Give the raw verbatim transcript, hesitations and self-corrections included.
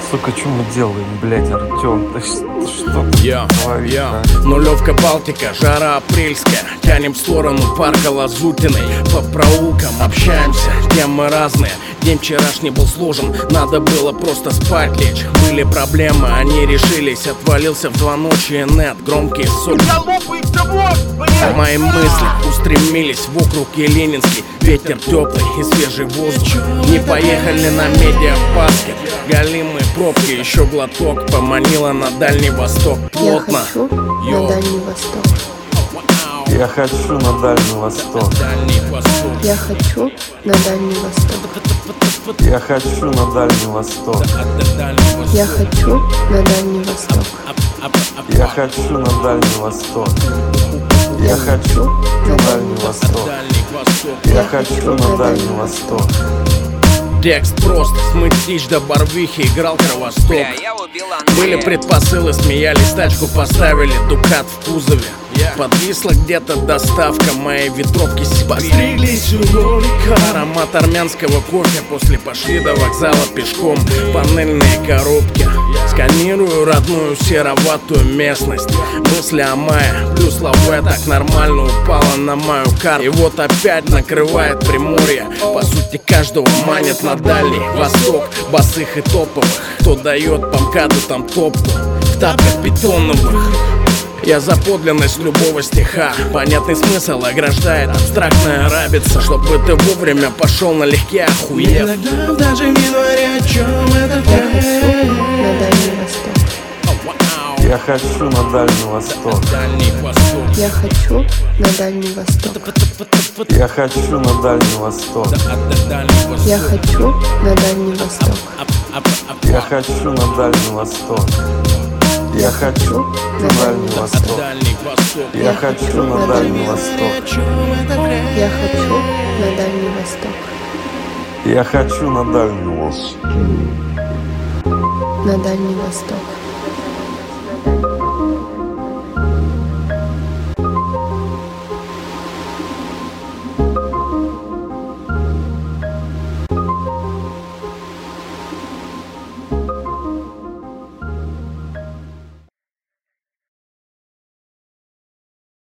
Сука, что мы делаем, блядь, Артем? Ты что Я, я, нулевка Балтика, жара апрельская. Тянем в сторону парка Лазутиной. По проулкам общаемся, темы разные. День вчерашний был сложен, надо было просто спать лечь. Были проблемы, они решились. Отвалился в два ночи нет, громкий сок. Мои мысли устремились в округ Ленинский. Ветер теплый и свежий воздух. Не поехали на медиапаскет. Галимые пробки, еще глоток. Поманила на Дальний Восток плотно. Я хочу на Дальний Восток. Я хочу на Дальний Восток. Я хочу на Дальний Восток. Я хочу на Дальний Восток. Я хочу на Дальний Восток. Я хочу на Дальний Восток. Я хочу на Дальний Восток. Текст прост, смыть тич до Барвихи, играл Кровосток. Были предпосылы, смеялись, тачку поставили, Дукат в кузове. Подвисла где-то доставка моей ветровки Сибири. Постриглись у ролика. Аромат армянского кофе, после пошли до вокзала пешком. Панельные коробки. Сканирую родную сероватую местность. Мысли о мае, плюс лаве так нормально упала на мою карту. И вот опять накрывает Приморье. По сути каждого манит на Дальний Восток. Босых и топовых. Кто дает по МКАДу там топку. В тапках бетоновых. Я за подлинность любого стиха. Понятный смысл ограждает абстрактная рабица. Чтобы ты вовремя пошел налегке, охуев. Иногда даже не говоря, о чем это Я хочу на Дальний Восток. Я хочу на Дальний Восток. Я хочу на Дальний Восток. Я хочу на Дальний Восток. Я хочу на Дальний Восток. Я хочу на Дальний Восток. Я хочу на Дальний Восток. Я хочу на Дальний Восток. Я хочу на Дальний Восток. На Дальний Восток.